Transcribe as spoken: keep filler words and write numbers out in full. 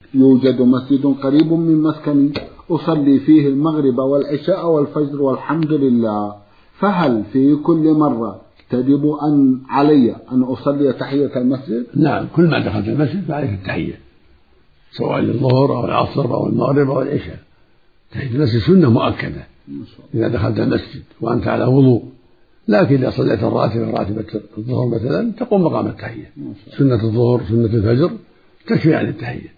يوجد مسجد قريب من مسكني أصلي فيه المغرب والعشاء والفجر والحمد لله، فهل في كل مرة تجب أن علي أن أصلي تحية المسجد؟ نعم، كل ما دخلت المسجد فعليك التحية، سواء للظهر أو العصر أو المغرب أو العشاء. تحية المسجد سنة مؤكدة إذا دخلت المسجد وأنت على وضوء، لكن إذا صليت الراتبة راتبة الظهر مثلا تقوم مقام التحية. سنة الظهر سنة الفجر تكفي عن التحية.